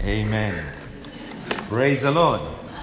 Amen. Praise the Lord.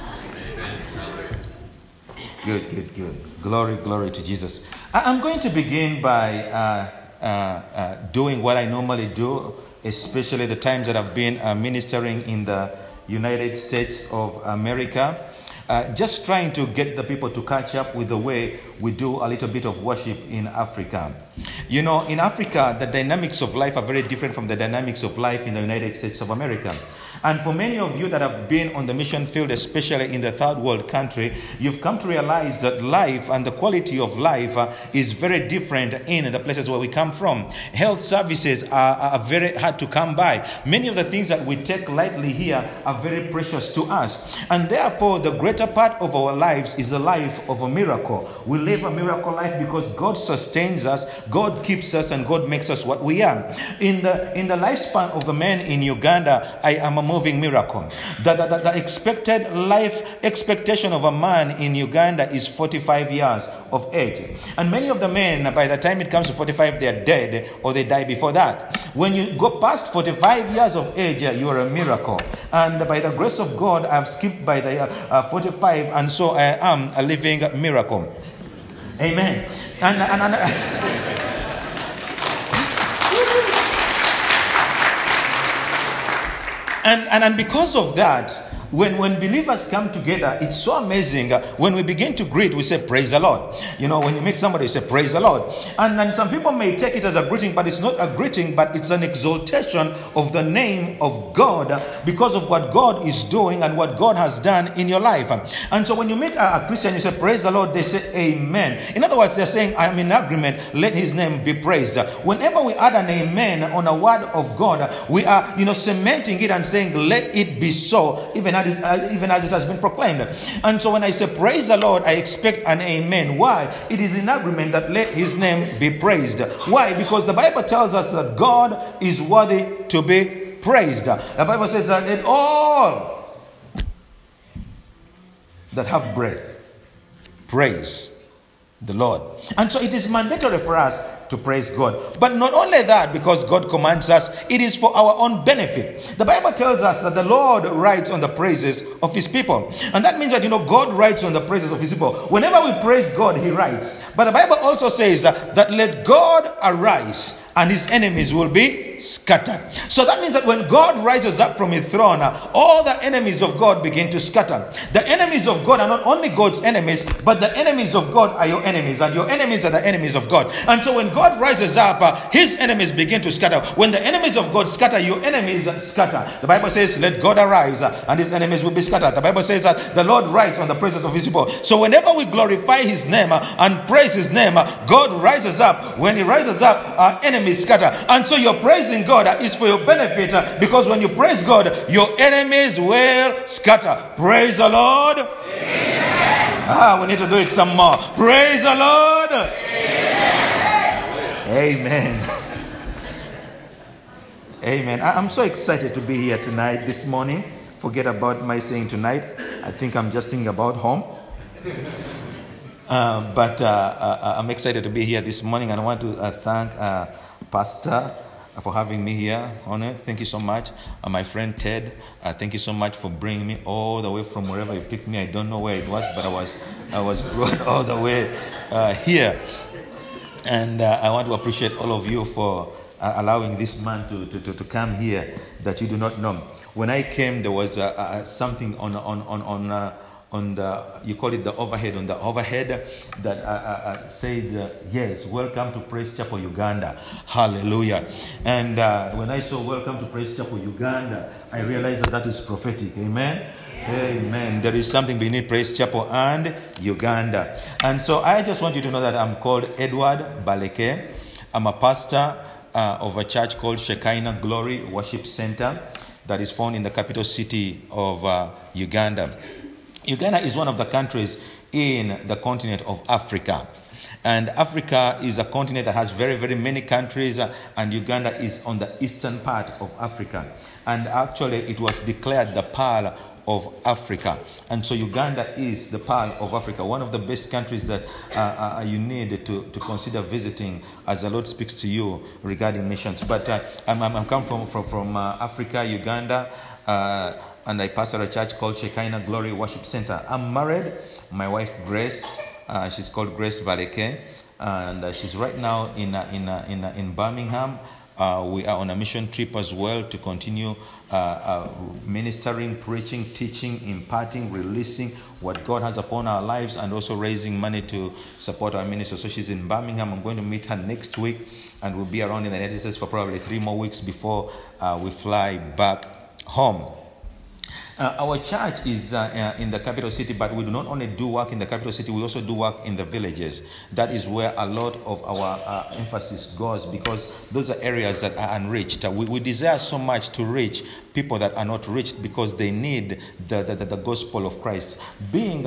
Good. Glory to Jesus. I'm going to begin by doing what I normally do, especially the times that I've been ministering in the United States of America. Just trying to get the people to catch up with the way we do a little bit of worship in Africa. You know, in Africa, the dynamics of life are very different from the dynamics of life in the United States of America. And for many of you that have been on the mission field, especially in the third world country, you've come to realize that life and the quality of life is very different in the places where we come from. Health services are very hard to come by. Many of the things that we take lightly here are very precious to us. And therefore, the greater part of our lives is a life of a miracle. We live a miracle life because God sustains us, God keeps us, and God makes us what we are. In the lifespan of a man in Uganda, I am a moving miracle. The expected life expectation of a man in Uganda is 45 years of age. And many of the men, by the time it comes to 45, they are dead or they die before that. When you go past 45 years of age, you are a miracle. And by the grace of God, I've skipped by the 45, and so I am a living miracle. Amen. And because of that, when believers come together, it's so amazing. When we begin to greet, we say, praise the Lord. You know, when you meet somebody, you say, praise the Lord. And some people may take it as a greeting, but it's not a greeting, but it's an exaltation of the name of God because of what God is doing and what God has done in your life. And so when you meet a Christian, you say, praise the Lord, they say, amen. In other words, they're saying, I am in agreement, let his name be praised. Whenever we add an amen on a word of God, we are, cementing it and saying, let it be so, even as it has been proclaimed. And so when I say praise the Lord, I expect an amen. Why? It is in agreement that let his name be praised. Why? Because the Bible tells us that God is worthy to be praised. The Bible says that in all that have breath, praise the Lord. And so it is mandatory for us to praise God. But not only that, because God commands us, it is for our own benefit. The Bible tells us that the Lord writes on the praises of his people. And that means that, God writes on the praises of his people. Whenever we praise God, he writes. But the Bible also says that let God arise and his enemies will be scattered. So that means that when God rises up from his throne, all the enemies of God begin to scatter. The enemies of God are not only God's enemies, but the enemies of God are your enemies, and your enemies are the enemies of God. And so when God rises up, his enemies begin to scatter. When the enemies of God scatter, your enemies scatter. The Bible says, let God arise and his enemies will be scattered. The Bible says that the Lord writes on the praises of his people. So whenever we glorify his name and praise his name, God rises up. When he rises up, our enemies scatter. And so your praising God is for your benefit, because when you praise God, your enemies will scatter. Praise the Lord. Amen. We need to do it some more. Praise the Lord. Amen. Amen. I'm so excited to be here tonight, this morning. Forget about my saying tonight. I think I'm just thinking about home. But I'm excited to be here this morning, and I want to thank Pastor for having me here on it. Thank you so much. My friend Ted, thank you so much for bringing me all the way from wherever you picked me. I don't know where it was, but I was brought all the way here. And I want to appreciate all of you for allowing this man to come here that you do not know. When I came, there was something on the, you call it the overhead, on the overhead that said, yes, welcome to Praise Chapel Uganda. Hallelujah. And when I saw welcome to Praise Chapel Uganda, I realized that is prophetic. Amen. Amen. There is something beneath Praise Chapel and Uganda. And so I just want you to know that I'm called Edward Baleke. I'm a pastor of a church called Shekinah Glory Worship Center that is found in the capital city of Uganda. Uganda is one of the countries in the continent of Africa. And Africa is a continent that has very, very many countries, and Uganda is on the eastern part of Africa. And actually, it was declared the Pearl of Africa. And so Uganda is the Pearl of Africa, one of the best countries that you need to consider visiting as the Lord speaks to you regarding missions. But I'm come from Africa, Uganda, and I pastor a church called Shekinah Glory Worship Center. I'm married. My wife Grace, she's called Grace Valeke, and she's right now in Birmingham. We are on a mission trip as well to continue ministering, preaching, teaching, imparting, releasing what God has upon our lives, and also raising money to support our ministry. So she's in Birmingham. I'm going to meet her next week, and we'll be around in the United States for probably 3 more weeks before we fly back home. Our church is in the capital city, but we do not only do work in the capital city, we also do work in the villages. That is where a lot of our emphasis goes, because those are areas that are unreached. We desire so much to reach people that are not reached, because they need the gospel of Christ. Being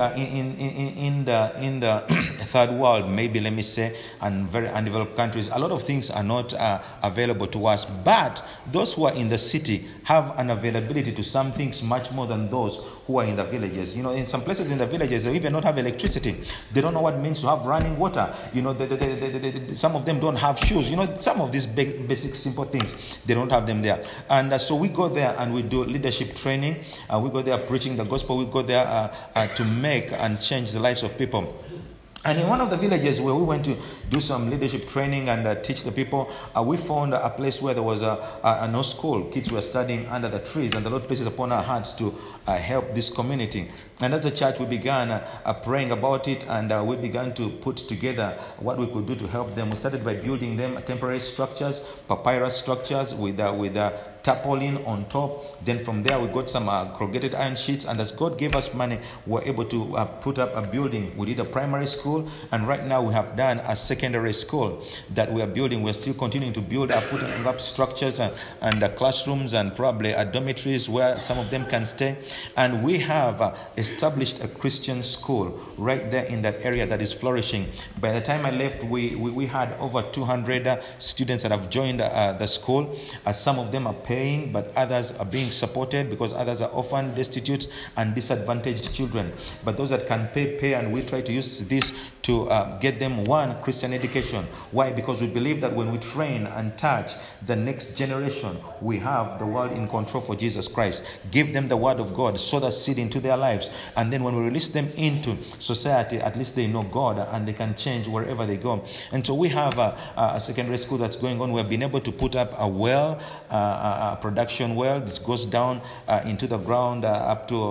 in the third world, maybe let me say, and very undeveloped countries, a lot of things are not available to us. But those who are in the city have an availability to some things much more than those who are in the villages. You know, in some places in the villages, they even don't have electricity. They don't know what it means to have running water. You know, some of them don't have shoes. You know, some of these basic, simple things, they don't have them there. And so we go there and we do leadership training. We go there preaching the gospel. We go there to make and change the lives of people. And in one of the villages where we went to do some leadership training and teach the people, we found a place where there was no school. Kids were studying under the trees, and the Lord places upon our hearts to help this community. And as a church, we began praying about it, and we began to put together what we could do to help them. We started by building them temporary structures, papyrus structures with tarpaulin on top. Then from there, we got some corrugated iron sheets, and as God gave us money, we were able to put up a building. We did a primary school, and right now we have done a secondary school that we are building. We're still continuing to build up, putting up structures and classrooms and probably dormitories where some of them can stay. And we have established a Christian school right there in that area that is flourishing. By the time I left, we had over 200 students that have joined the school. Some of them are paying, but others are being supported, because others are orphan, destitute, and disadvantaged children. But those that can pay, and we try to use this to get them one Christian education. Why? Because we believe that when we train and touch the next generation, we have the world in control for Jesus Christ. Give them the word of God, sow the seed into their lives, and then when we release them into society, at least they know God and they can change wherever they go. And so we have a secondary school that's going on. We've been able to put up a well, a production well that goes down into the ground up to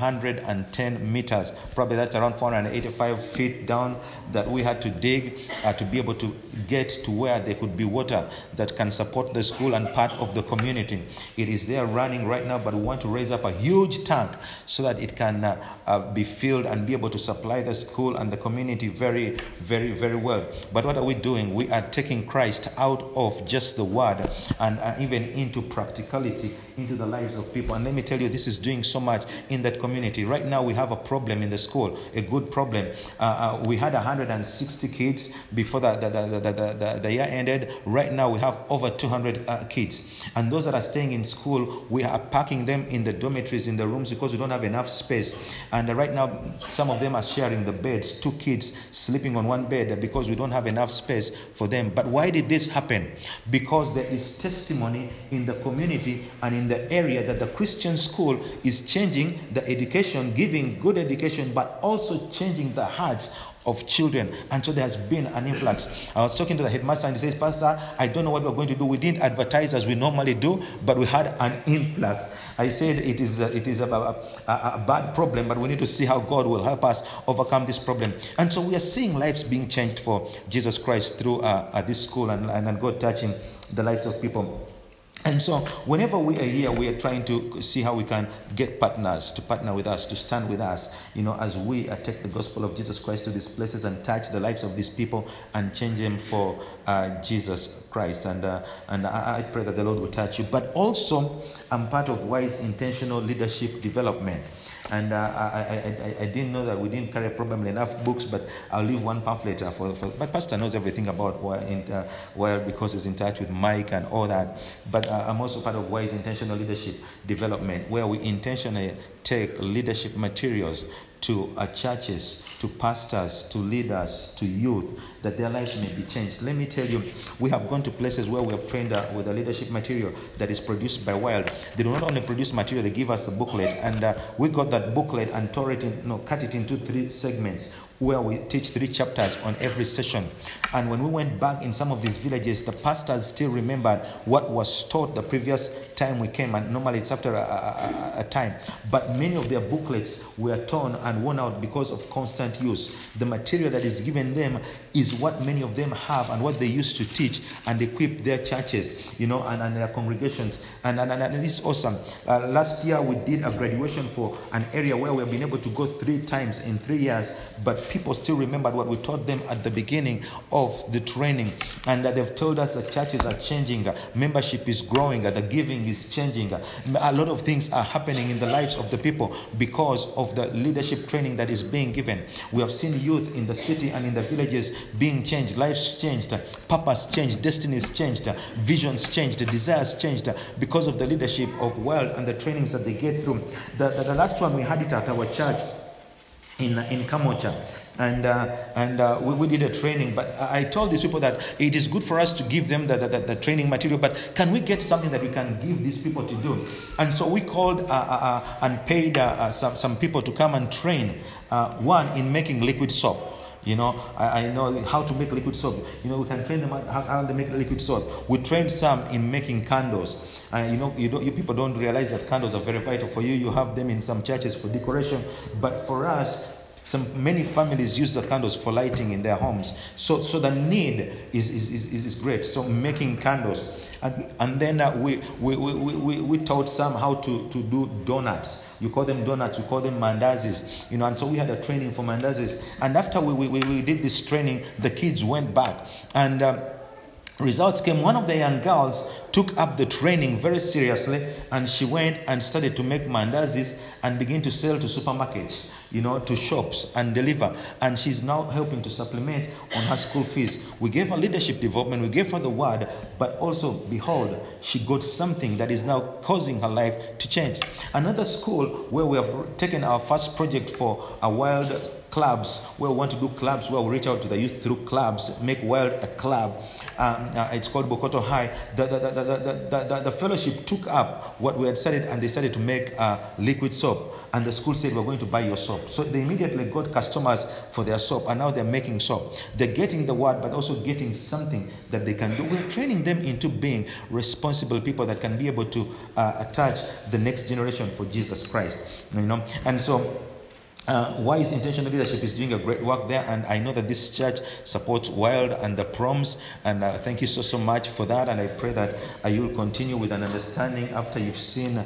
110 meters. Probably that's around 485 feet down, that we had to dig to be able to get to where there could be water that can support the school and part of the community. It is there running right now, but we want to raise up a huge tank so that it can be filled and be able to supply the school and the community very, very, very well. But what are we doing? We are taking Christ out of just the word and even into practicality, into the lives of people. And let me tell you, this is doing so much in that community. Right now we have a problem in the school, a good problem. We had 160 kids before the year ended. Right now we have over 200 kids. And those that are staying in school, we are packing them in the dormitories, in the rooms, because we don't have enough space. And right now some of them are sharing the beds, 2 kids sleeping on one bed, because we don't have enough space for them. But why did this happen? Because there is testimony in the community and in the area that the Christian school is changing the education, giving good education, but also changing the hearts of children. And so there has been an influx. I was talking to the headmaster, and he says, Pastor, I don't know what we're going to do. We didn't advertise as we normally do, but we had an influx. I said it is a bad problem, but we need to see how God will help us overcome this problem. And so we are seeing lives being changed for Jesus Christ through this school and God touching the lives of people. And so whenever we are here, we are trying to see how we can get partners to partner with us, to stand with us, as we take the gospel of Jesus Christ to these places and touch the lives of these people and change them for Jesus Christ. And I pray that the Lord will touch you. But also, I'm part of Wise Intentional Leadership Development. And I didn't know that we didn't carry probably enough books, but I'll leave one pamphlet but Pastor knows everything about Wild because he's in touch with Mike and all that. But I'm also part of Wise Intentional Leadership Development, where we intentionally take leadership materials to churches, to pastors, to leaders, to youth, that their lives may be changed. Let me tell you, we have gone to places where we have trained with the leadership material that is produced by Wild. They do not only produce material, they give us the booklet, and we got that booklet and cut it into 3 segments, where we teach 3 chapters on every session. And when we went back in some of these villages, the pastors still remembered what was taught the previous time we came, and normally it's after a time. But many of their booklets were torn and worn out because of constant use. The material that is given them is what many of them have and what they used to teach and equip their churches, and their congregations. And it's awesome. Last year we did a graduation for an area where we have been able to go 3 times in 3 years, but people still remembered what we taught them at the beginning of the training. And they've told us that churches are changing, membership is growing, the giving is changing. A lot of things are happening in the lives of the people because of the leadership training that is being given. We have seen youth in the city and in the villages being changed, lives changed, purpose changed, destinies changed, visions changed, desires changed because of the leadership of Wild and the trainings that they get through. The last one we had it at our church in Kamocha. And we did a training, but I told these people that it is good for us to give them the training material, but can we get something that we can give these people to do? And so we called and paid some people to come and train, one in making liquid soap. I know how to make liquid soap. We can train them how to make liquid soap. We trained some in making candles. You people don't realize that candles are very vital for you. You have them in some churches for decoration, but for us, many families use the candles for lighting in their homes. So the need is great. So making candles, and then we taught some how to do donuts. You call them donuts, we call them mandazis, and so we had a training for mandazis. And after we did this training, the kids went back, and results came. One of the young girls took up the training very seriously, and she went and started to make mandazis and begin to sell to supermarkets, to shops and deliver. And she's now helping to supplement on her school fees. We gave her leadership development, we gave her the word, but also, behold, she got something that is now causing her life to change. Another school where we have taken our first project for a Wild clubs, where we want to do clubs, where we reach out to the youth through clubs, make Wild a club. It's called Bokoto High. The fellowship took up what we had started, and they started to make liquid soap. And the school said, we're going to buy your soap. So they immediately got customers for their soap, and now they're making soap. They're getting the word, but also getting something that they can do. We're training them into being responsible people that can be able to attach the next generation for Jesus Christ. And so Wise Intentional Leadership is doing a great work there, and I know that this church supports Wild and the proms, and thank you so much for that. And I pray that you'll continue with an understanding after you've seen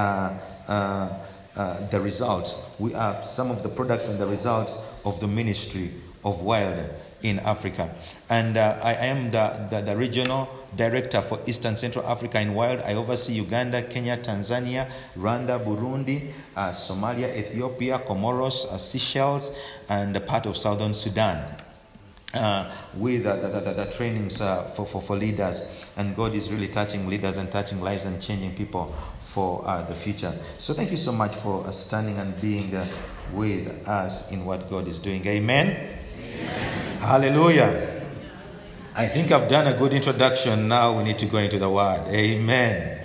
the results. We are some of the products and the results of the ministry of Wild in Africa. And I am the regional director for Eastern Central Africa in Wild. I oversee Uganda, Kenya, Tanzania, Rwanda, Burundi, Somalia, Ethiopia, Comoros, Seychelles, and a part of Southern Sudan. With the trainings for leaders. And God is really touching leaders and touching lives and changing people for the future. So thank you so much for standing and being with us in what God is doing. Amen. Hallelujah. I think I've done a good introduction. Now we need to go into the word. Amen.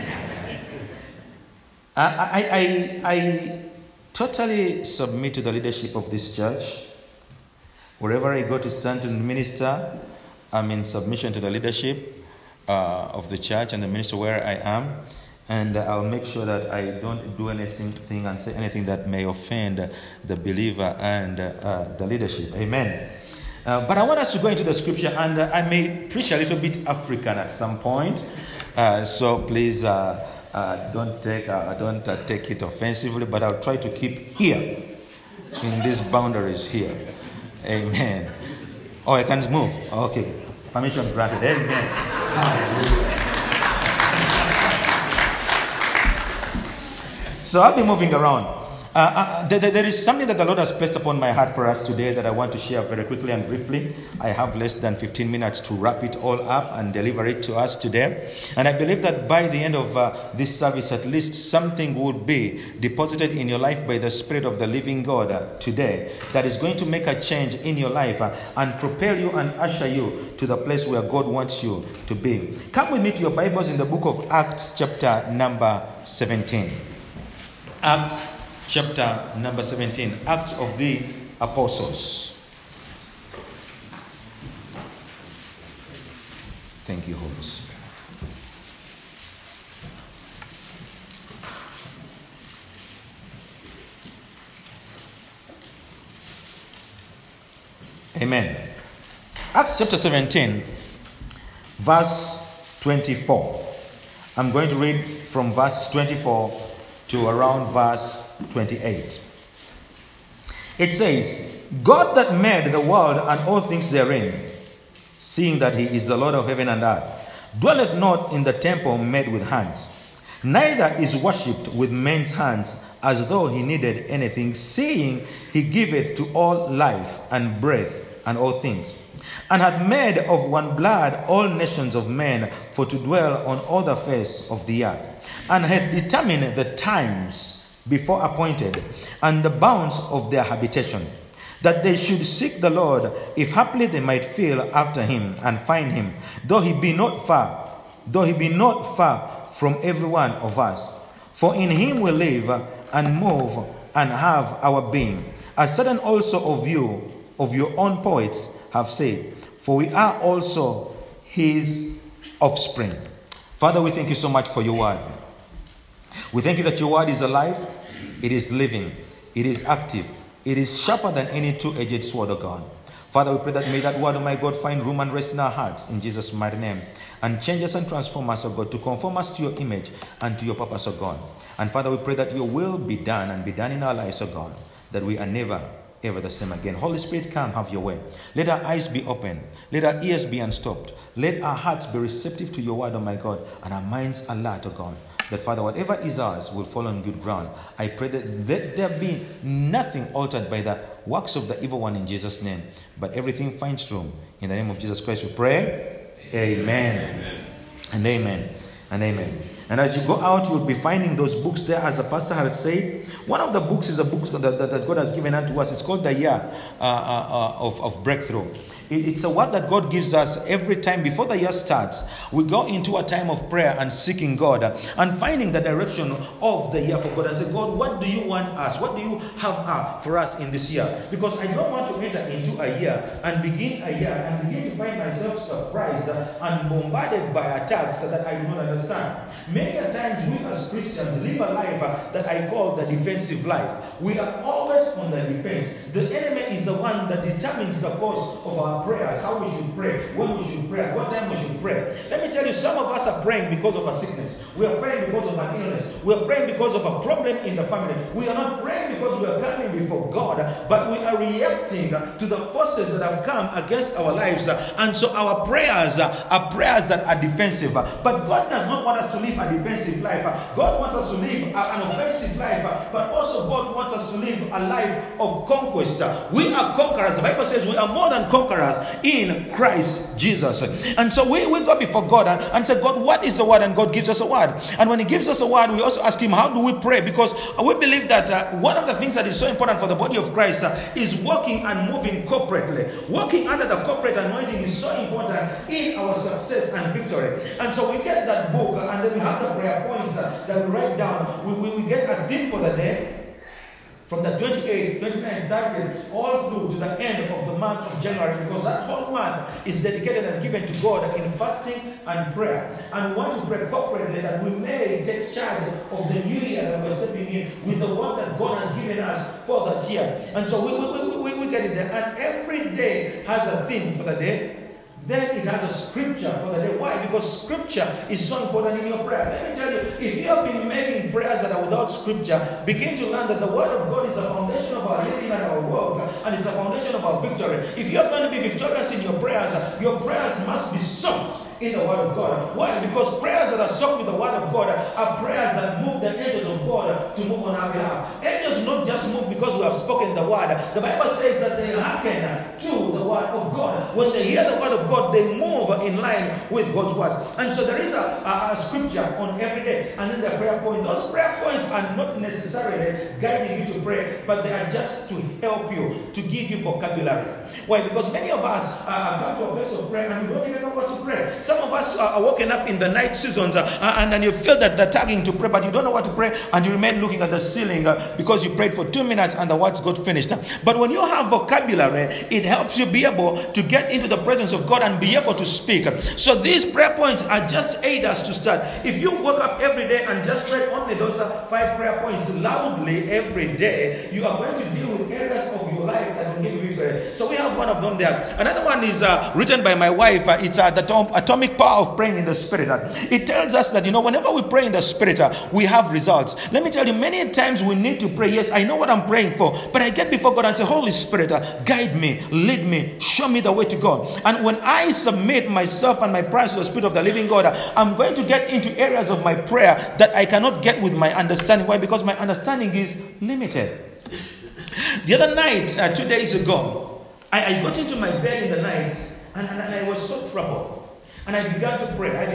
I totally submit to the leadership of this church. Wherever I go to stand to minister, I'm in submission to the leadership of the church and the minister where I am. And I'll make sure that I don't do anything and say anything that may offend the believer and the leadership. Amen. But I want us to go into the scripture, and I may preach a little bit African at some point. So please don't take it offensively, but I'll try to keep here in these boundaries here. Amen. Oh, I can't move. Okay. Permission granted. Amen. Hallelujah. So I'll be moving around. There is something that the Lord has placed upon my heart for us today that I want to share very quickly and briefly. I have less than 15 minutes to wrap it all up and deliver it to us today. And I believe that by the end of this service, at least something would be deposited in your life by the Spirit of the living God today that is going to make a change in your life and propel you and usher you to the place where God wants you to be. Come with me to your Bibles in the book of Acts chapter number 17. Acts chapter number 17, Acts of the Apostles. Thank you, Holy Spirit. Amen. Acts chapter 17, verse 24. I'm going to read from verse 24 to around verse 28. It says, God that made the world and all things therein, seeing that he is the Lord of heaven and earth, dwelleth not in the temple made with hands, neither is worshipped with men's hands, as though he needed anything, seeing he giveth to all life and breath and all things, and hath made of one blood all nations of men for to dwell on all the face of the earth, and hath determined the times before appointed, and the bounds of their habitation, that they should seek the Lord, if haply they might feel after him and find him, though he be not far from every one of us. For in him we live and move and have our being, as certain also of you, of your own poets, have said, for we are also his offspring. Father, we thank you so much for your word. We thank you that your word is alive, it is living, it is active, it is sharper than any two-edged sword, O God. Father, we pray that may that word, oh my God, find room and rest in our hearts in Jesus' mighty name, and change us and transform us, O God, to conform us to your image and to your purpose, O God. And Father, we pray that your will be done and be done in our lives, O God, that we are never ever the same again. Holy Spirit, come, have your way. Let our eyes be open. Let our ears be unstopped. Let our hearts be receptive to your word, oh my God, and our minds alert, oh God, that Father, whatever is ours will fall on good ground. I pray that let there be nothing altered by the works of the evil one in Jesus' name, but everything finds room. In the name of Jesus Christ we pray. Amen. Amen. And amen. And amen. And as you go out, you'll be finding those books there, as the pastor has said. One of the books is a book that God has given unto us. It's called the Year of Breakthrough. It's a word that God gives us every time before the year starts. We go into a time of prayer and seeking God and finding the direction of the year for God and say, God, what do you want us? What do you have for us in this year? Because I don't want to enter into a year and begin a year and begin to find myself surprised and bombarded by attacks that I do not understand. Many a times we as Christians live a life that I call the defensive life. We are always on the defense. The enemy is the one that determines the course of our prayers, how we should pray, when we should pray, what time we should pray. Let me tell you, some of us are praying because of a sickness. We are praying because of an illness. We are praying because of a problem in the family. We are not praying because we are coming before God, but we are reacting to the forces that have come against our lives. And so our prayers are prayers that are defensive. But God does not want us to live a defensive life. God wants us to live an offensive life, but also God wants us to live a life of conquest. We are conquerors. The Bible says we are more than conquerors in Christ Jesus. And so we go before God and say, God, what is the word? And God gives us a word. And when he gives us a word, we also ask him, how do we pray? Because we believe that one of the things that is so important for the body of Christ is walking and moving corporately. Walking under the corporate anointing is so important in our success and victory. And so we get that book, and then we have the prayer points that we write down. We get a theme for the day. From the 28th, 29th, 30th, all through to the end of the month of January, because that whole month is dedicated and given to God in fasting and prayer. And we want to pray corporately that we may take charge of the new year that we're stepping in with the one that God has given us for that year. And so we get it there. And every day has a theme for the day. Then it has a scripture for the day. Why? Because scripture is so important in your prayer. Let me tell you, if you have been making prayers that are without scripture, begin to learn that the word of God is the foundation of our living and our work, and it's the foundation of our victory. If you're going to be victorious in your prayers must be soaked in the word of God. Why? Because prayers that that are soaked with the word of God are prayers that move the angels of God to move on our behalf. Angels not just move because we have spoken the word. The Bible says that they hearken to the word of God. When they hear the word of God, they move in line with God's words. And so there is a scripture on every day, and then the prayer point. Those prayer points are not necessarily guiding you to pray, but they are just to help you, to give you vocabulary. Why? Because many of us come to a place of prayer and we don't even know what to pray. Some of us are woken up in the night seasons and then you feel that they're tagging to pray, but you don't know what to pray, and you remain looking at the ceiling because you prayed for 2 minutes and the words got finished. But when you have vocabulary, it helps you be able to get into the presence of God and be able to speak. So these prayer points are just aid us to start. If you woke up every day and just read only those 5 prayer points loudly every day, you are going to deal with areas of your life that will give you victory. So we have one of them there. Another one is written by my wife. It's the atomic power of praying in the Spirit. It tells us that, whenever we pray in the Spirit, we have results. Let me tell you, many times we need to pray. Yes, I know what I'm praying for, but I get before God and say, Holy Spirit, guide me, lead me, show me the way to go. And when I submit myself and my prayers to the Spirit of the living God, I'm going to get into areas of my prayer that I cannot get with my understanding. Why? Because my understanding is limited. The other night, 2 days ago, I got into my bed in the night and I was so troubled. And I began to pray. And I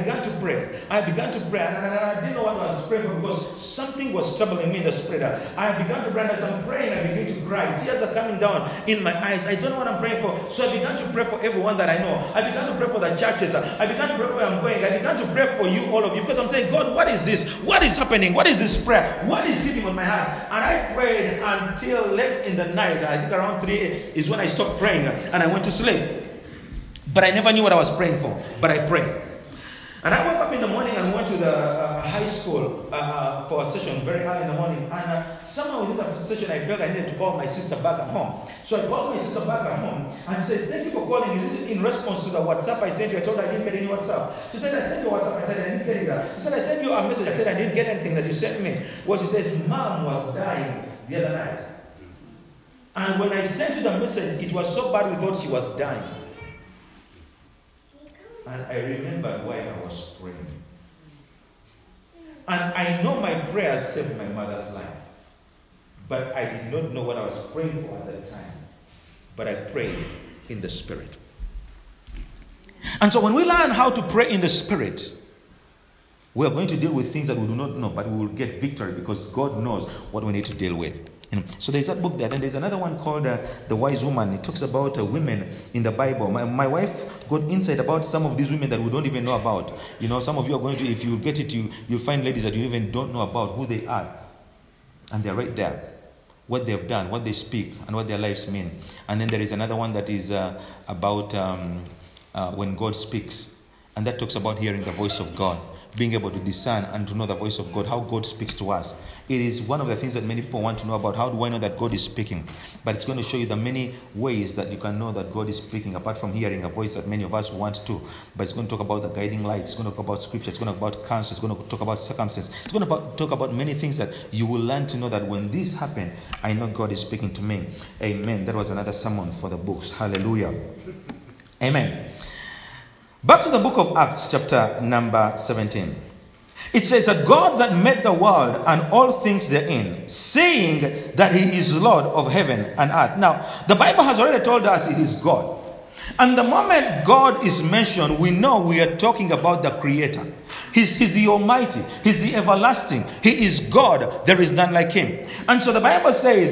didn't know what I was praying for because something was troubling me in the Spirit. I began to pray, and as I'm praying, I began to cry. Tears are coming down in my eyes. I don't know what I'm praying for. So I began to pray for everyone that I know. I began to pray for the churches. I began to pray for where I'm going. I began to pray for you, all of you, because I'm saying, God, what is this? What is happening? What is this prayer? What is hitting on my heart? And I prayed until late in the night. I think around 3 is when I stopped praying and I went to sleep. But I never knew what I was praying for. But I prayed. And I woke up in the morning and went to the high school for a session very early in the morning. And somehow within the session, I felt I needed to call my sister back at home. So I called my sister back at home. And she says, thank you for calling. This is in response to the WhatsApp I sent you. I told her I didn't get any WhatsApp. She said, I sent you WhatsApp. I said, I didn't get it. She said, I sent you a message. I said, I didn't get anything that you sent me. Well, she says, Mom was dying the other night. And when I sent you the message, it was so bad we thought she was dying. And I remembered why I was praying. And I know my prayers saved my mother's life. But I did not know what I was praying for at that time. But I prayed in the Spirit. And so when we learn how to pray in the Spirit, we are going to deal with things that we do not know, but we will get victory because God knows what we need to deal with. So there's that book there. Then there's another one called The Wise Woman. It talks about women in the Bible. My wife got insight about some of these women that we don't even know about. Some of you are going to, if you get it, you'll find ladies that you even don't know about who they are. And they're right there. What they've done, what they speak, and what their lives mean. And then there is another one that is about when God speaks. And that talks about hearing the voice of God. Being able to discern and to know the voice of God, how God speaks to us. It is one of the things that many people want to know about. How do I know that God is speaking? But it's going to show you the many ways that you can know that God is speaking, apart from hearing a voice that many of us want to. But it's going to talk about the guiding light. It's going to talk about scripture. It's going to talk about counsel. It's going to talk about circumstance. It's going to talk about many things that you will learn to know that when this happened, I know God is speaking to me. Amen. That was another sermon for the books. Hallelujah. Amen. Back to the book of Acts, chapter number 17. It says that God that made the world and all things therein, saying that he is Lord of heaven and earth. Now, the Bible has already told us it is God. And the moment God is mentioned, we know we are talking about the Creator. He's the Almighty. He's the Everlasting. He is God. There is none like him. And so the Bible says,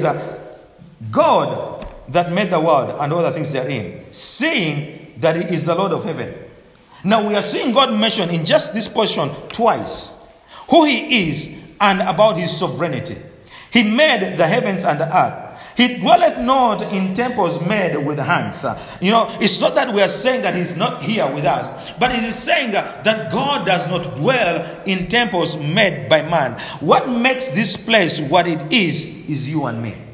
God that made the world and all the things therein, saying that he is the Lord of heaven. Now we are seeing God mentioned in just this portion twice. Who he is and about his sovereignty. He made the heavens and the earth. He dwelleth not in temples made with hands. It's not that we are saying that he's not here with us. But it is saying that God does not dwell in temples made by man. What makes this place what it is you and me.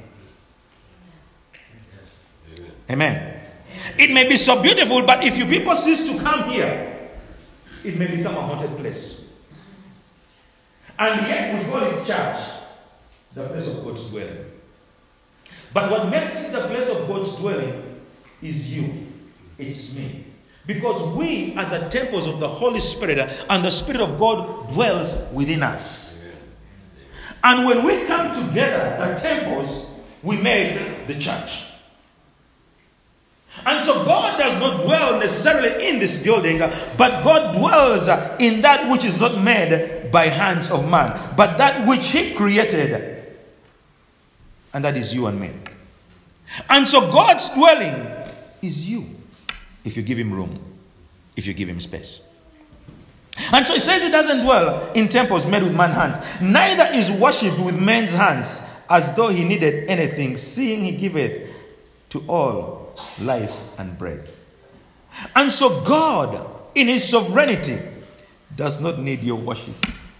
Amen. It may be so beautiful, but if you people cease to come here, it may become a haunted place. And yet we call it church, the place of God's dwelling. But what makes it the place of God's dwelling is you. It's me. Because we are the temples of the Holy Spirit, and the Spirit of God dwells within us. And when we come together, the temples, we make the church. And so God does not dwell necessarily in this building, but God dwells in that which is not made by hands of man, but that which He created. And that is you and me. And so God's dwelling is you, if you give Him room, if you give Him space. And so He says He doesn't dwell in temples made with man's hands, neither is worshipped with men's hands, as though He needed anything, seeing He giveth to all life and breath. And so God, in His sovereignty, does not need your worship.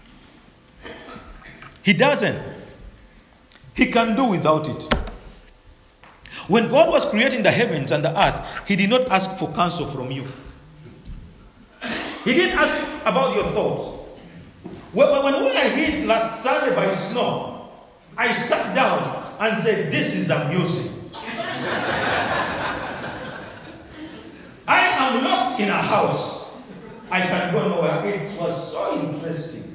He doesn't. He can do without it. When God was creating the heavens and the earth, He did not ask for counsel from you. He didn't ask about your thoughts. When we were hit last Sunday by snow, I sat down and said, this is amusing. I am locked in a house. I can go nowhere. It was so interesting.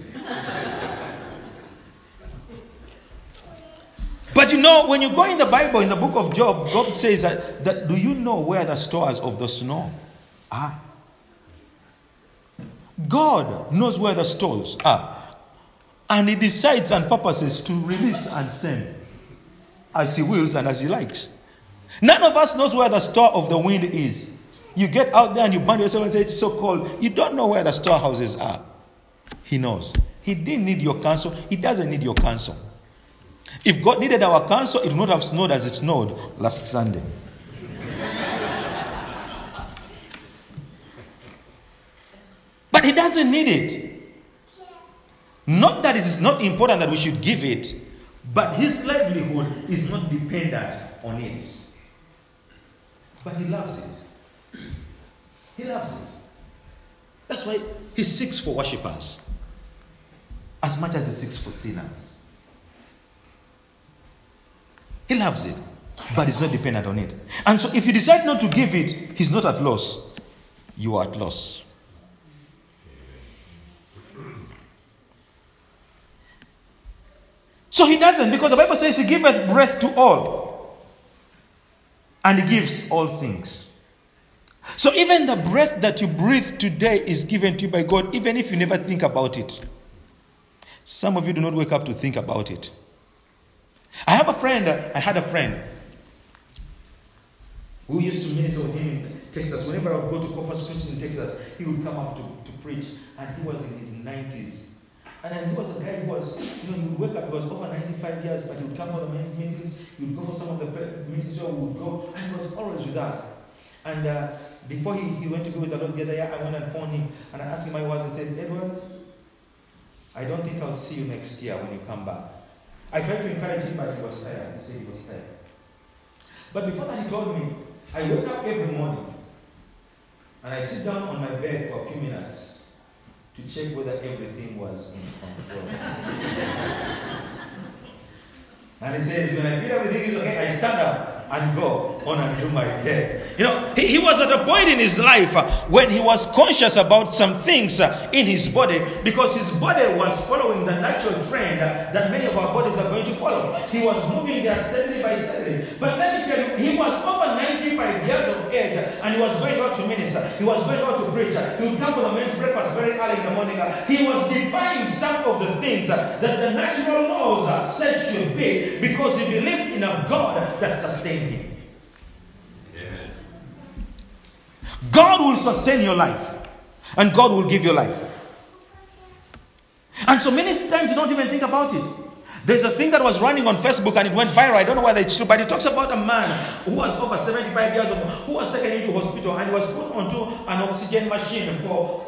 But you know, when you go in the Bible, in the book of Job, God says that do you know where the stores of the snow are? God knows where the stores are. And He decides and purposes to release and send as He wills and as He likes. None of us knows where the store of the wind is. You get out there and you burn yourself and say it's so cold. You don't know where the storehouses are. He knows. He didn't need your counsel. He doesn't need your counsel. If God needed our counsel, it would not have snowed as it snowed last Sunday. But He doesn't need it. Not that it is not important that we should give it, but His livelihood is not dependent on it. But He loves it. He loves it. That's why He seeks for worshippers as much as He seeks for sinners. He loves it, but He's not dependent on it. And so if you decide not to give it, He's not at loss. You are at loss. So He doesn't, because the Bible says He giveth breath to all. And He gives all things. So even the breath that you breathe today is given to you by God, even if you never think about it. Some of you do not wake up to think about it. I had a friend who used to minister with him in Texas. Whenever I would go to Corpus Christi in Texas, he would come up to preach, and he was in his 90s. And then he was a guy who was, he would wake up, he was over 95 years, but he would come for the men's meetings, he would go for some of the meetings where we would go, and he was always with us. And before he went to be with the Lord the other year, I went and phoned him, and I asked him how he was, and said, Edward, I don't think I'll see you next year when you come back. I tried to encourage him, but he was tired. He said he was tired. But before that, he told me, I wake up every morning, and I sit down on my bed for a few minutes to check whether everything was in control. And he says, when I feel everything is okay, I stand up and go on and do my day. He was at a point in his life when he was conscious about some things in his body, because his body was following the natural trend that many of our bodies are going to follow. He was moving there steadily by steadily. But let me tell you, he was over 95 years of age, and he was going out to minister. He was going out to preach. He would come for the men's breakfast very early in the morning. He was defying some of the things that the natural laws said should be, because he believed in a God that sustained him. Amen. God will sustain your life, and God will give you life. And so many times you don't even think about it. There's a thing that was running on Facebook and it went viral. I don't know whether it's true, but it talks about a man who was over 75 years old, who was taken into hospital and was put onto an oxygen machine for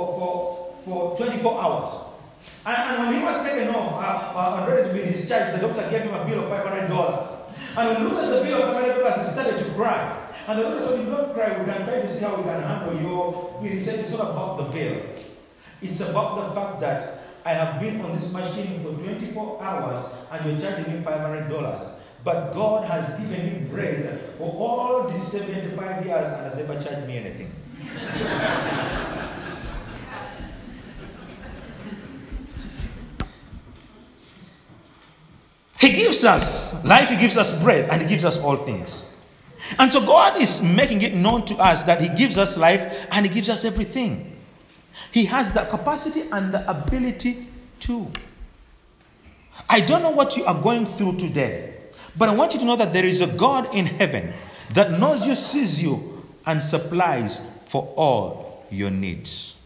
24 hours. And when he was taken off and ready to be discharged, the doctor gave him a bill of $500. And when he looked at the bill of $500, he started to cry. And the doctor told him, don't cry, we can try to see how we can handle your bill. He said, it's not about the bill. It's about the fact that I have been on this machine for 24 hours and you're charging me $500. But God has given me bread for all these 75 years and has never charged me anything. He gives us life, He gives us breath, and He gives us all things. And so God is making it known to us that He gives us life and He gives us everything. He has the capacity and the ability to. I don't know what you are going through today, but I want you to know that there is a God in heaven that knows you, sees you, and supplies for all your needs.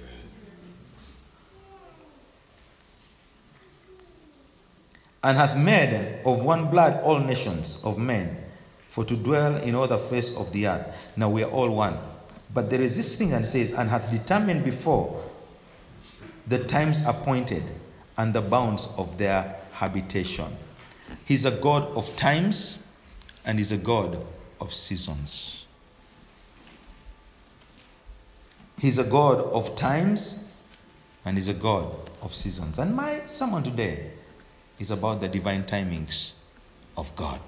And hath made of one blood all nations of men, for to dwell in all the face of the earth. Now we are all one. But there is this thing that says, and hath determined before the times appointed and the bounds of their habitation. He's a God of times and He's a God of seasons. He's a God of times and He's a God of seasons. And my sermon today is about the divine timings of God.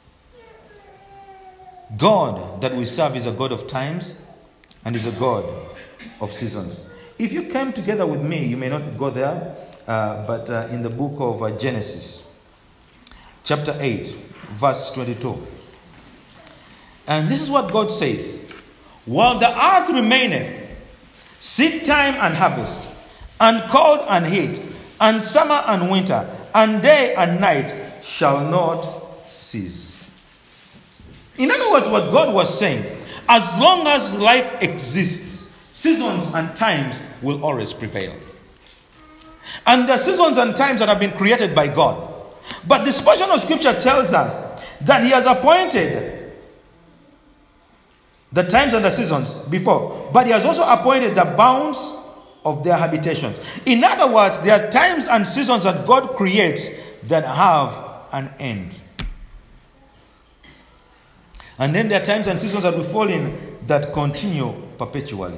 God that we serve is a God of times and is a God of seasons. If you came together with me, you may not go there, but in the book of Genesis, chapter 8, verse 22. And this is what God says. While the earth remaineth, seed time and harvest, and cold and heat, and summer and winter, and day and night shall not cease. In other words, what God was saying, as long as life exists, seasons and times will always prevail. And the seasons and times that have been created by God. But this portion of scripture tells us that He has appointed the times and the seasons before, but He has also appointed the bounds of their habitations. In other words, there are times and seasons that God creates that have an end. And then there are times and seasons that we fall in that continue perpetually.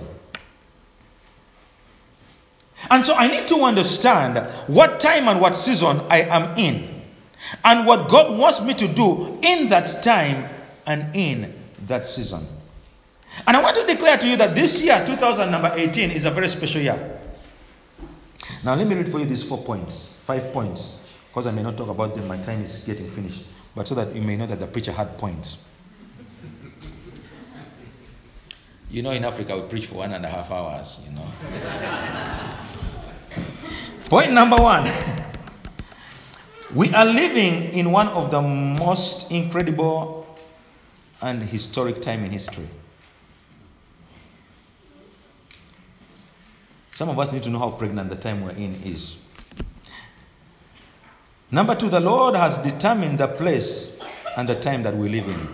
And so I need to understand what time and what season I am in, and what God wants me to do in that time and in that season. And I want to declare to you that this year, 2018, is a very special year. Now let me read for you these 5 points, because I may not talk about them, my time is getting finished, but so that you may know that the preacher had points. You know, in Africa, we preach for 1.5 hours, you know. Point number 1. We are living in one of the most incredible and historic time in history. Some of us need to know how pregnant the time we're in is. Number 2, the Lord has determined the place and the time that we live in.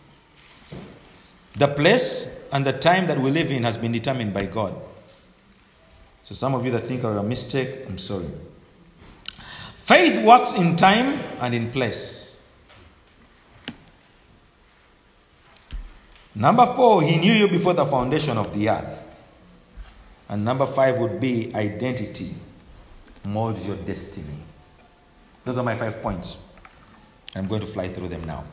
The place and the time that we live in has been determined by God. So some of you that think are a mistake, I'm sorry. Faith works in time and in place. Number 4, He knew you before the foundation of the earth. And number 5 would be identity molds your destiny. Those are my 5 points. I'm going to fly through them now.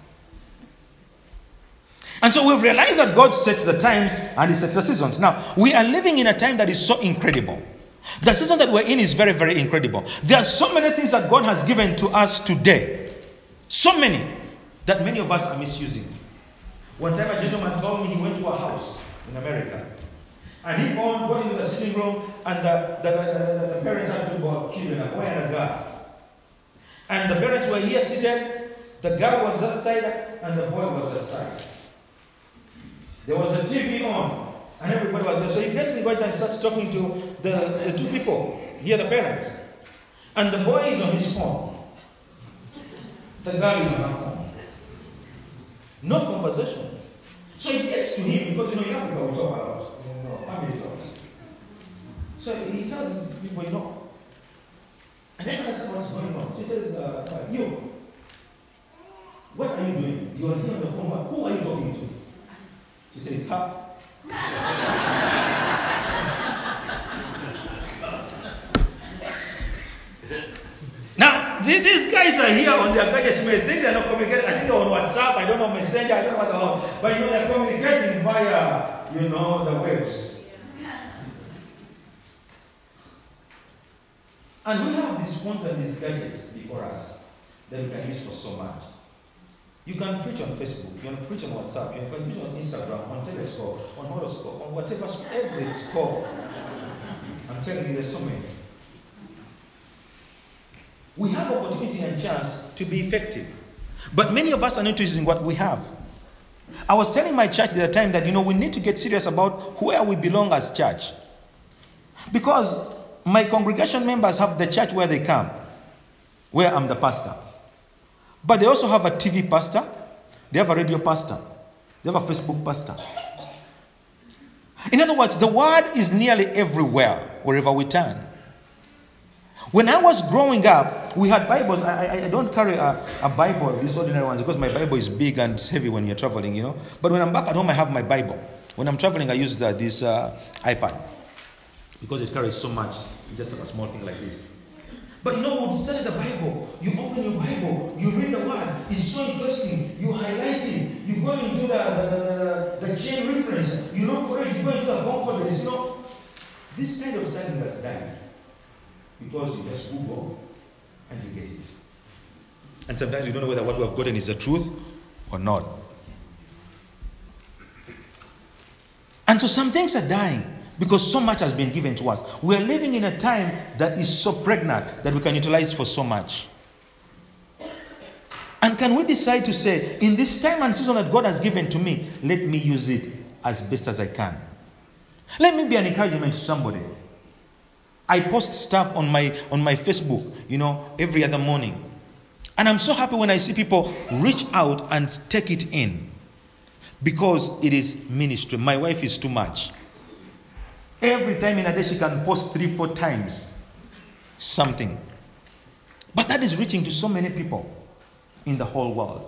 And so we've realized that God sets the times and He sets the seasons. Now, we are living in a time that is so incredible. The season that we're in is very, very incredible. There are so many things that God has given to us today. So many that many of us are misusing. One time a gentleman told me he went to a house in America. And he got into the sitting room, and the parents had two children, a boy and a girl. And the parents were here seated, the girl was outside, and the boy was outside. There was a TV on, and everybody was there. So he gets invited and starts talking to the two people, here the parents. And the boy is on his phone. The girl is on her phone. No conversation. So he gets to him, because in Africa we talk a lot. Family talks. So he tells his people, and then asks what's going on. She tells you, what are you doing? You are here on the phone. Who are you talking to? She says, her. Now, these guys are here on their gadgets. You may think they're not communicating. I think they're on WhatsApp. I don't know, Messenger. I don't know what they're on. But they're communicating via, the waves. And we have these phones and these gadgets before us that we can use for so much. You can preach on Facebook, you can preach on WhatsApp, you can preach on Instagram, on Telescope, on Horoscope, on whatever, every scope. I'm telling you, there's so many. We have opportunity and chance to be effective. But many of us are not using what we have. I was telling my church at the time that, we need to get serious about where we belong as church. Because my congregation members have the church where they come, where I'm the pastor. But they also have a TV pastor, they have a radio pastor, they have a Facebook pastor. In other words, the word is nearly everywhere, wherever we turn. When I was growing up, we had Bibles. I don't carry a Bible, these ordinary ones, because my Bible is big and heavy when you're traveling, But when I'm back at home, I have my Bible. When I'm traveling, I use this iPad, because it carries so much, just a small thing like this. But when you study the Bible, you open your Bible, you read the word, it's so interesting, you highlight it, you go into the chain reference, you look for it, you go into the concordance, This kind of study has died. Because you just Google and you get it. And sometimes you don't know whether what we have gotten is the truth or not. And so some things are dying because so much has been given to us. We are living in a time that is so pregnant that we can utilize for so much. And can we decide to say, in this time and season that God has given to me, let me use it as best as I can. Let me be an encouragement to somebody. I post stuff on my Facebook, every other morning. And I'm so happy when I see people reach out and take it in. Because it is ministry. My wife is too much. Every time in a day she can post 3-4 times something. But that is reaching to so many people in the whole world.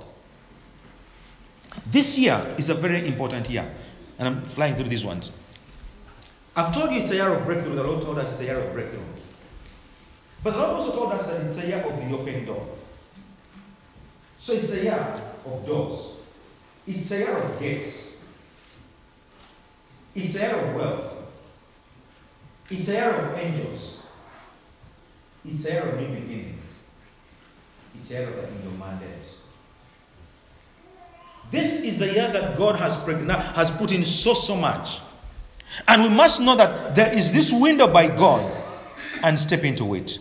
This year is a very important year. And I'm flying through these ones. I've told you it's a year of breakthrough. The Lord told us it's a year of breakthrough. But the Lord also told us that it's a year of the open door. So it's a year of doors. It's a year of gates. It's a year of wealth. It's a year of angels. It's a year of new beginnings. It's a year of the kingdom mandates. This is a year that God has put in so much. And we must know that there is this window by God and step into it.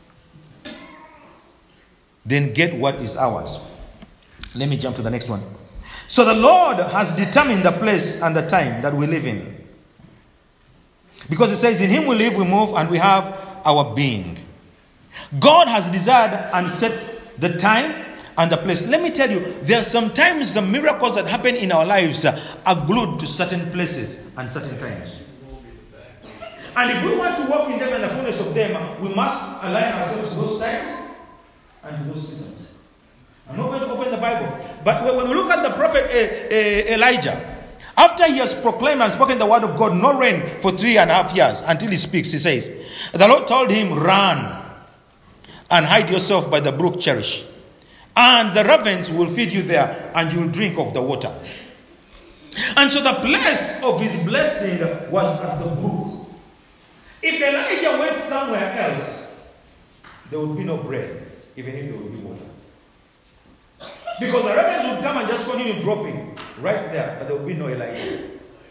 Then get what is ours. Let me jump to the next one. So the Lord has determined the place and the time that we live in. Because it says, in Him we live, we move, and we have our being. God has desired and set the time and the place. Let me tell you, there are sometimes the miracles that happen in our lives are glued to certain places and certain times. And if we want to walk in them and the fullness of them, we must align ourselves to those times and to those seasons. I'm not going to open the Bible. But when we look at the prophet Elijah, after he has proclaimed and spoken the word of God, no rain for 3.5 years until he speaks, he says, the Lord told him, run and hide yourself by the brook Cherith. And the ravens will feed you there, and you'll drink of the water. And so the place of his blessing was at the brook. If Elijah went somewhere else, there would be no bread, even if there would be water. Because the ravens would come and just continue dropping right there, but there would be no Elijah.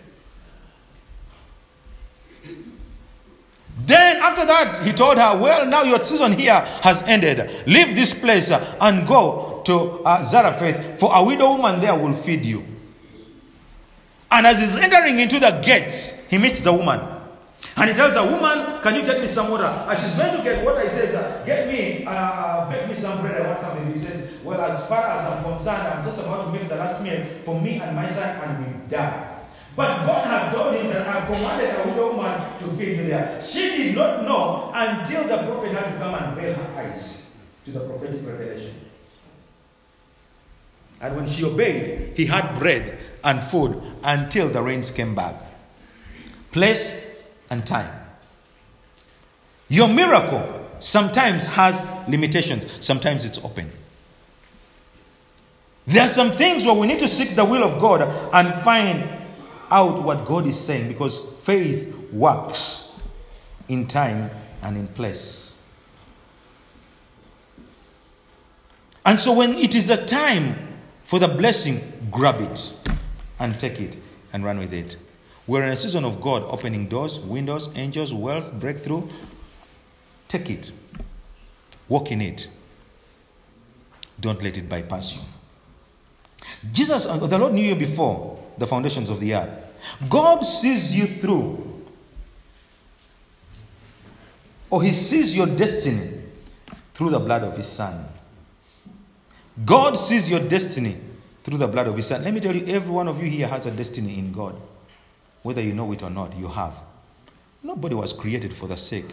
Then after that, he told her, well, now your season here has ended. Leave this place and go to Zarephath, for a widow woman there will feed you. And as he's entering into the gates, he meets the woman. And he tells the woman, can you get me some water? And she's going to get water. He says, bake me some bread. I want something. He says, well, as far as I'm concerned, I'm just about to make the last meal for me and my son, and we die. But God had told him that I've commanded a widow woman to feed you there. She did not know until the prophet had to come and veil her eyes to the prophetic revelation. And when she obeyed, he had bread and food until the rains came back. Place and time. Your miracle sometimes has limitations. Sometimes it's open. There are some things where we need to seek the will of God and find out what God is saying, because faith works in time and in place. And so when it is the time for the blessing, grab it and take it and run with it. We're in a season of God opening doors, windows, angels, wealth, breakthrough. Take it. Walk in it. Don't let it bypass you. Jesus, the Lord knew you before the foundations of the earth. God sees you through, or He sees your destiny through the blood of His Son. God sees your destiny through the blood of His Son. Let me tell you, every one of you here has a destiny in God. Whether you know it or not, you have. Nobody was created for the sake.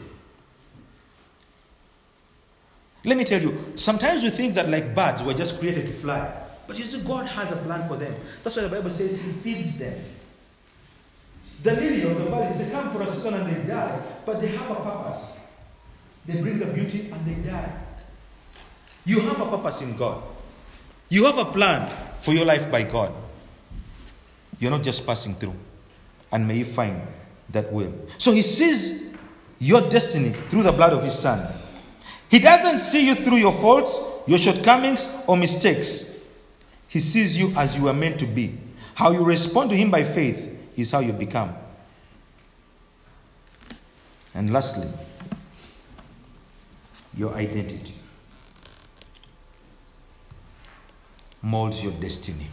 Let me tell you, sometimes we think that like birds were just created to fly. But you see, God has a plan for them. That's why the Bible says He feeds them. The lily of the valleys, they come for a season and they die, but they have a purpose. They bring the beauty and they die. You have a purpose in God. You have a plan for your life by God. You're not just passing through. And may you find that will. So He sees your destiny through the blood of His Son. He doesn't see you through your faults, your shortcomings, or mistakes. He sees you as you are meant to be. How you respond to Him by faith is how you become. And lastly, your identity molds your destiny.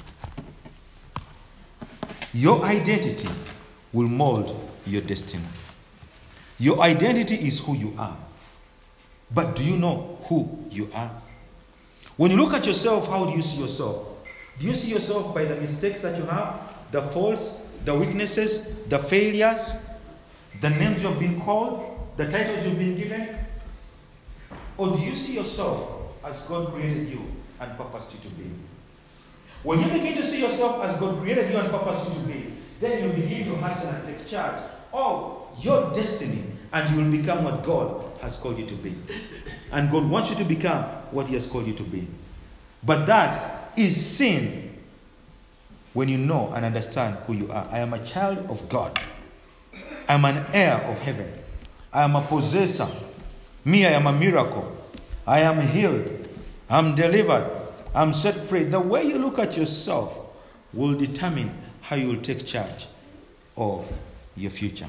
Your identity will mold your destiny. Your identity is who you are. But do you know who you are? When you look at yourself, how do you see yourself? Do you see yourself by the mistakes that you have, the faults, the weaknesses, the failures, the names you've been called, the titles you've been given? Or do you see yourself as God created you and purposed you to be? When you begin to see yourself as God created you and purposed you to be, then you begin to hustle and take charge of your destiny, and you will become what God has called you to be. And God wants you to become what He has called you to be. But that is sin when you know and understand who you are. I am a child of God. I am an heir of heaven. I am a possessor. Me, I am a miracle. I am healed. I'm delivered. I'm set free. The way you look at yourself will determine how you will take charge of your future.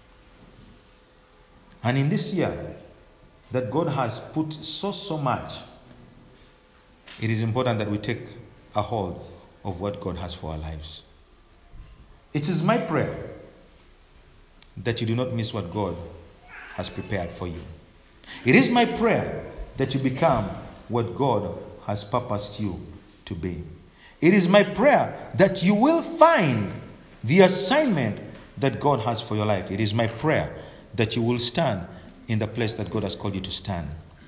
And in this year that God has put so much, it is important that we take a hold of what God has for our lives. It is my prayer that you do not miss what God has prepared for you. It is my prayer that you become what God has purposed you to be. It is my prayer that you will find the assignment that God has for your life. It is my prayer that you will stand in the place that God has called you to stand.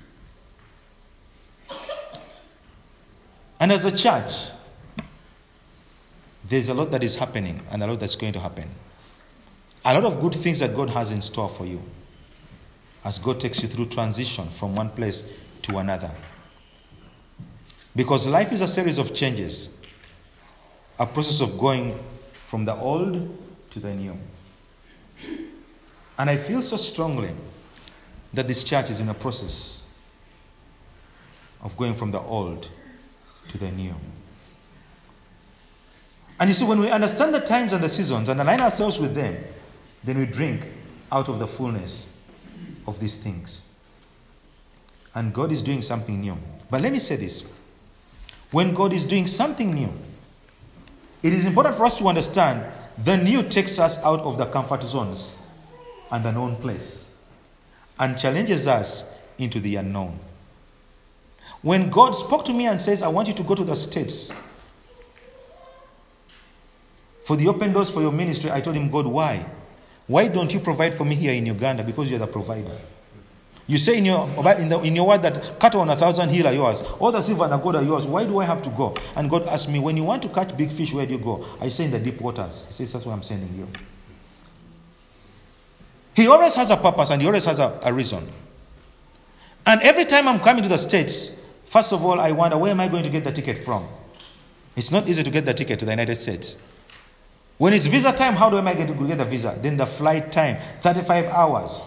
And as a church, there's a lot that is happening and a lot that's going to happen. A lot of good things that God has in store for you as God takes you through transition from one place to another. Because life is a series of changes, a process of going from the old to the new. And I feel so strongly that this church is in a process of going from the old to the new. And you see, when we understand the times and the seasons and align ourselves with them, then we drink out of the fullness of these things. And God is doing something new. But let me say this. When God is doing something new, it is important for us to understand the new takes us out of the comfort zones and the known place and challenges us into the unknown. When God spoke to me and says, I want you to go to the States for the open doors for your ministry, I told him, God, why? Why don't you provide for me here in Uganda? Because you're the provider. You say in your word that cattle on 1,000 hill are yours. All the silver and the gold are yours. Why do I have to go? And God asked me, when you want to catch big fish, where do you go? I say in the deep waters. He says, that's why I'm sending you. He always has a purpose and he always has a reason. And every time I'm coming to the States, first of all, I wonder, where am I going to get the ticket from? It's not easy to get the ticket to the United States. When it's visa time, how do I get a visa? Then the flight time, 35 hours.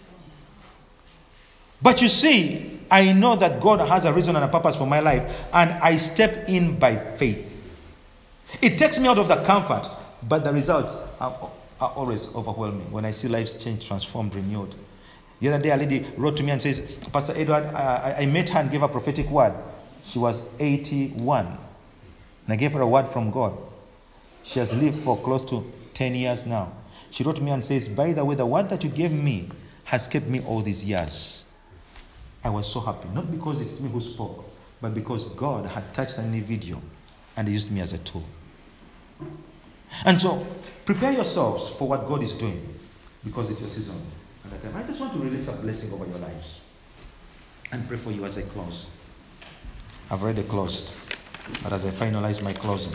But you see, I know that God has a reason and a purpose for my life, and I step in by faith. It takes me out of the comfort, but the results are always overwhelming when I see lives change, transformed, renewed. The other day, a lady wrote to me and says, Pastor Edward, I met her and gave her a prophetic word. She was 81. And I gave her a word from God. She has lived for close to 10 years now. She wrote to me and says, by the way, the word that you gave me has kept me all these years. I was so happy, not because it's me who spoke, but because God had touched an individual and he used me as a tool. And so, prepare yourselves for what God is doing, because it's your season. And I just want to release a blessing over your lives and pray for you as I close. I've already closed, but as I finalize my closing.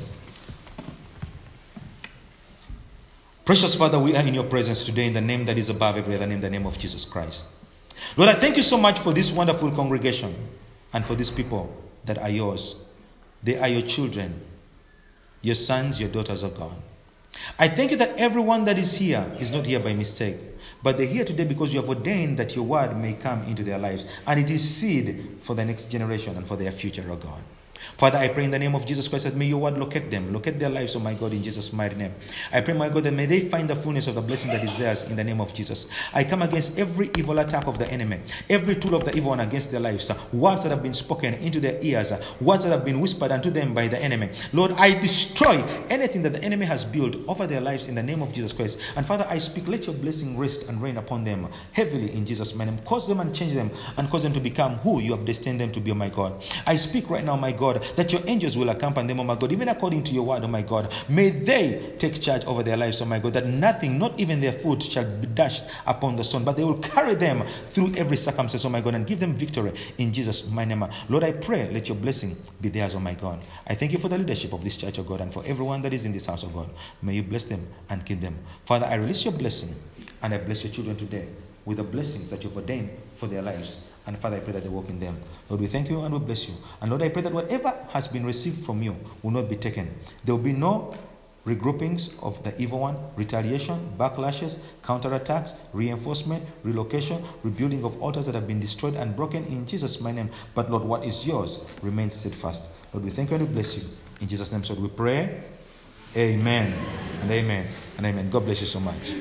Precious Father, we are in your presence today in the name that is above every other name, the name of Jesus Christ. Lord, I thank you so much for this wonderful congregation and for these people that are yours. They are your children, your sons, your daughters of God. I thank you that everyone that is here is not here by mistake, but they're here today because you have ordained that your word may come into their lives, and it is seed for the next generation and for their future, oh God. Father, I pray in the name of Jesus Christ that may your word locate them, locate their lives, oh my God, in Jesus' mighty name. I pray, my God, that may they find the fullness of the blessing that is theirs in the name of Jesus. I come against every evil attack of the enemy, every tool of the evil one against their lives, words that have been spoken into their ears, words that have been whispered unto them by the enemy. Lord, I destroy anything that the enemy has built over their lives in the name of Jesus Christ. And Father, I speak, let your blessing rest and reign upon them heavily in Jesus' mighty name. Cause them and change them and cause them to become who you have destined them to be, oh my God. I speak right now, my God, that your angels will accompany them, oh my God, even according to your word, oh my God. May they take charge over their lives, oh my God, that nothing, not even their foot, shall be dashed upon the stone, but they will carry them through every circumstance, oh my God, and give them victory in Jesus' mighty name. Lord, I pray, let your blessing be theirs, oh my God. I thank you for the leadership of this church, oh God, and for everyone that is in this house, oh God. May you bless them and keep them. Father, I release your blessing, and I bless your children today with the blessings that you've ordained for their lives. And Father, I pray that they walk in them. Lord, we thank you and we bless you. And Lord, I pray that whatever has been received from you will not be taken. There will be no regroupings of the evil one, retaliation, backlashes, counterattacks, reinforcement, relocation, rebuilding of altars that have been destroyed and broken in Jesus' mighty name. But Lord, what is yours remains steadfast. Lord, we thank you and we bless you. In Jesus' name, so we pray. Amen and amen and amen. God bless you so much.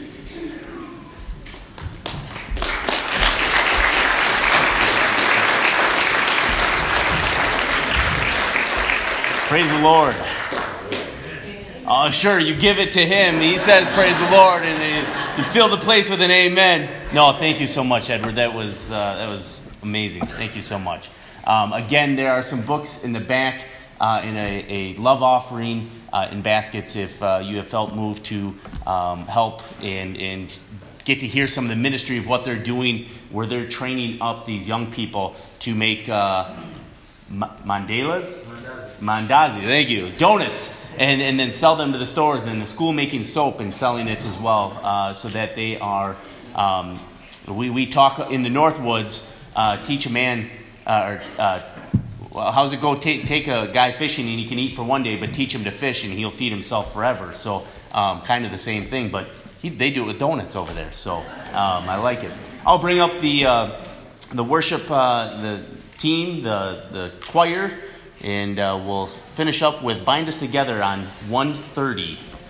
Praise the Lord. Sure, you give it to him. He says, praise the Lord, and you fill the place with an amen. No, thank you so much, Edward. That was amazing. Thank you so much. Again, there are some books in the back in a love offering in baskets if you have felt moved to help and get to hear some of the ministry of what they're doing, where they're training up these young people to make Mandazi, thank you, donuts, and then sell them to the stores, and the school making soap and selling it as well, so that they are, we talk in the Northwoods, teach a man, how's it go, take a guy fishing and he can eat for one day, but teach him to fish and he'll feed himself forever. So kind of the same thing, but they do it with donuts over there, so I like it. I'll bring up the worship, the team, the choir, and we'll finish up with Bind Us Together on 130.